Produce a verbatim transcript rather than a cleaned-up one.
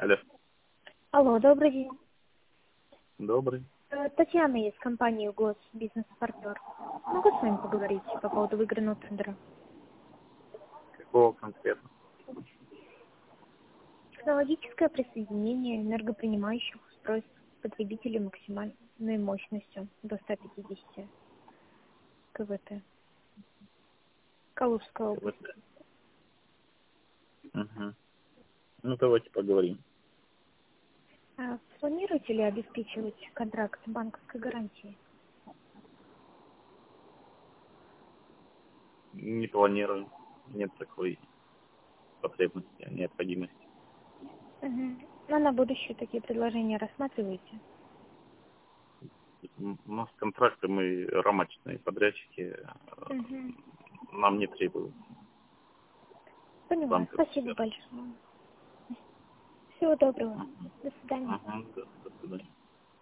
Алло. Алло, добрый день. Добрый. Э, Татьяна из компании ГОС, бизнес-партнер. Могу с вами поговорить по поводу выигранного тендера? Какого конкретно? Технологическое присоединение энергопринимающих устройств потребителей максимальной мощностью до ста пятидесяти кВт. Калужская область. Угу. Ну, давайте поговорим. А планируете ли обеспечивать контракт банковской гарантии? Не планирую. Нет такой потребности, необходимости. Угу. А на будущее такие предложения рассматриваете? М, У нас контракты, мы рамочные подрядчики, Угу. нам не требуют Поняла. банковских Спасибо гарантий. большое. Всего доброго. До свидания. Ага, да, до свидания.